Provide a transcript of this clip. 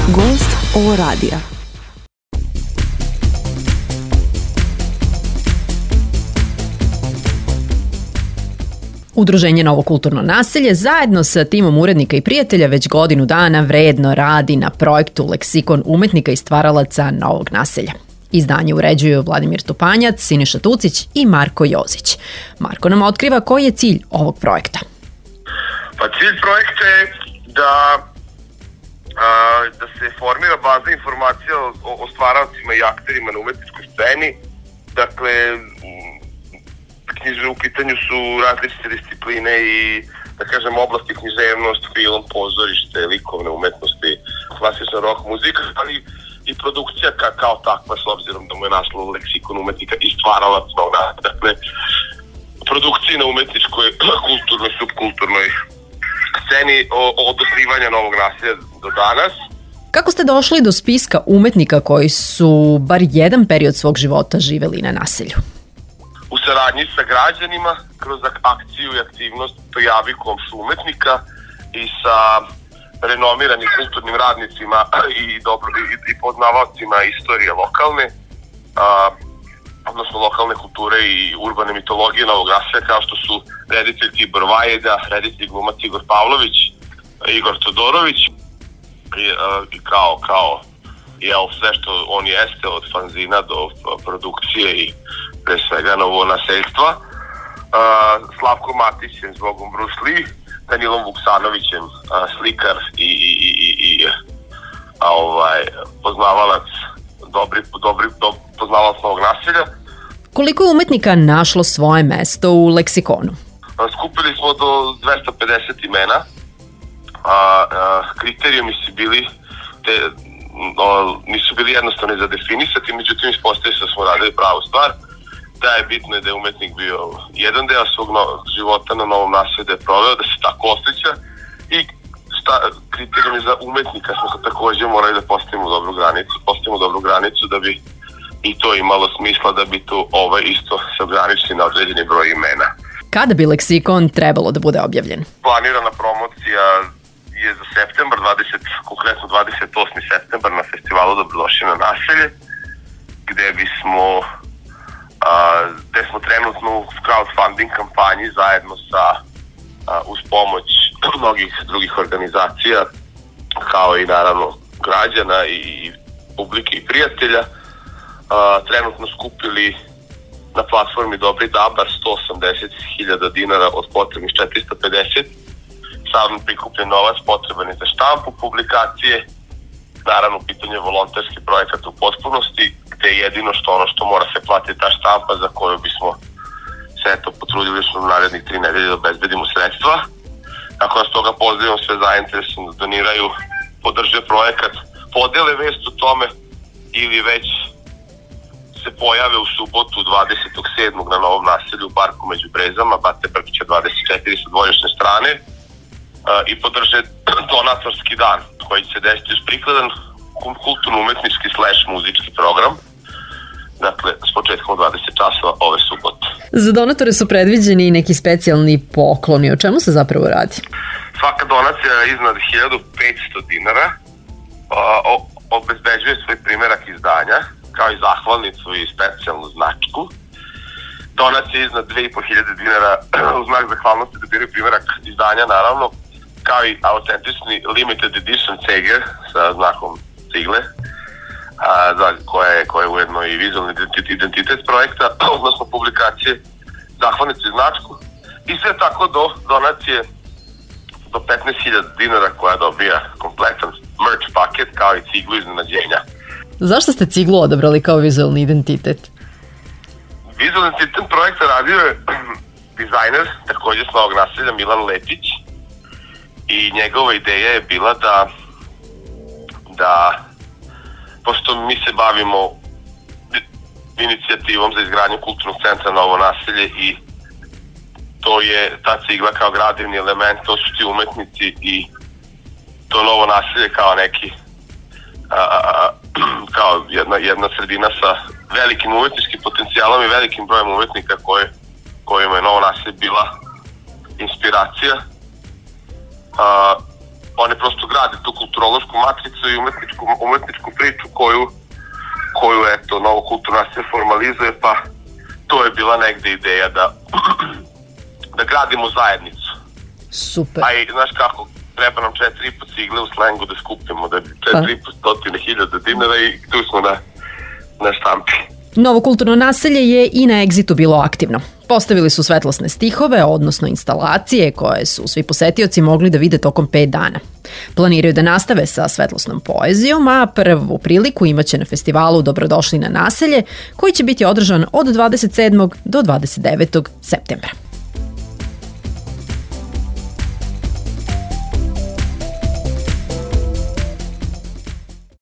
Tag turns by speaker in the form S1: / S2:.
S1: Gost ovo radija. Udruženje Novo kulturno naselje zajedno sa timom urednika i prijatelja već godinu dana vredno radi na projektu Leksikon umetnika i stvaralaca Novog naselja. Izdanje uređuju Vladimir Tupanjac, Siniša Tucić i Marko Jozić. Marko nam otkriva koji je cilj ovog projekta.
S2: Pa cilj projekta je da se formira baza informacija o stvaralcima i akterima na umetničkoj sceni. Dakle, u pitanju su različite discipline i, da kažem, oblasti književnost, film, pozorište, likovne umetnosti, klasična rock muzika, ali i produkcija kao takva, s obzirom da mu je naslov Leksikon umetnika i stvaralac Novog naselja. Dakle, produkcije na umetničkoj, kulturnoj, subkulturnoj sceni od osnivanja Novog naselja do danas.
S1: Kako ste došli do spiska umetnika koji su bar jedan period svog života živeli na naselju?
S2: U saradnji sa građanima, kroz akciju i aktivnost Pojavi komšu umetnika i sa renomiranim kulturnim radnicima i poznavalcima istorije lokalne, odnosno lokalne kulture i urbane mitologije Novog naselja, kao što su reditelj Tibor Vajeda, reditelj glumac Igor Pavlović, Igor Todorović, i kao sve što on jeste, od fanzina do produkcije i pre svega novonaseljstva, Slavko Matićem, zbogom Bruce Lee, Danilom Vuksanovićem, slikar i poznavalac poznavalac Novog naselja.
S1: Koliko je umetnika našlo svoje mesto u Leksikonu?
S2: Skupili smo do 250 imena. Kriterijumi su bili nisu bili jednostavni za definisati, međutim ispostavili se da smo radili pravu stvar, da je bitno da je umetnik bio jedan deo svog života na Novom naselju, da je proveo, da se tako osjeća, i kriterijumi za umetnika smo također morali da postavimo dobru granicu da bi i to imalo smisla, da bi tu isto se ograničili na određeni broj imena.
S1: Kada bi Leksikon trebalo da bude objavljen?
S2: Planirana promocija je za septembar, konkretno 28. septembar na festivalu Dobrodošli na naselje, gde smo trenutno u crowdfunding kampanji zajedno sa uz pomoć mnogih drugih organizacija, kao i naravno građana i publike i prijatelja, trenutno skupili na platformi Dobri Dabar 180.000 dinara od potrebnih 450. Sam prikupljen novac potreban je za štampu publikacije, naravno pitanje je volonterski projekat u potpunosti, gde je jedino što mora se platiti ta štampa, za koju bismo se potrudili smo u narednih 3 nedelje da obezbedimo sredstva. Tako da stoga pozivam sve zainteresovane da doniraju, podrže projekat, podele vest o tome ili već se pojave u subotu 27. na Novom naselju u parku među Brezama, Bate Brkića 24 sa dvoješnje strane, i podrže donatorski dan koji će se desiti uz prikladan kulturno-umetnički / muzički program, dakle s početkom 20 časova ove subote.
S1: Za donatore su predviđeni i neki specijalni pokloni. O čemu se zapravo radi?
S2: Svaka donacija iznad 1500 dinara obezbeđuje svoj primjerak izdanja, kao i zahvalnicu i specijalnu značku. Donacija iznad 2500 dinara u znak zahvalnosti dobiraju primjerak izdanja, naravno, kao i autentični limited edition ceger sa znakom cigle, koja je ujedno i vizualni identitet projekta, odnosno publikacije, zahvalnicu i značku, i sve tako do donacije do 15.000 dinara koja dobija kompletan merch paket, kao i ciglu iznenađenja.
S1: Zašto ste ciglu odabrali kao vizualni identitet?
S2: Vizualni identitet projekta radio je dizajner, također s Novog naselja, Milan Letić, i njegova ideja je bila da pošto mi se bavimo inicijativom za izgradnju kulturnog centra Novo naselje i to je ta cigla kao gradivni element, to su ti umetnici i to Novo naselje kao neki kao jedna sredina sa velikim umetničkim potencijalom i velikim brojem umetnika kojima je Novo naselje bila inspiracija. oni prosto grade tu kulturološku matricu i umetničku priču koju eto, novo kulturno naselje formalizuje, pa to je bila negde ideja da gradimo zajednicu.
S1: Super.
S2: A i znaš kako, treba nam 4,5 cigle u slengu da skupimo, da 4,5 dinara i tu smo na štampi.
S1: Novo kulturno naselje je i na Egzitu bilo aktivno. Postavili su svetlosne stihove, odnosno instalacije koje su svi posetioci mogli da vide tokom 5 dana. Planiraju da nastave sa svetlosnom poezijom, a prvu priliku imaće na festivalu Dobrodošli na naselje, koji će biti održan od 27. do 29. septembra.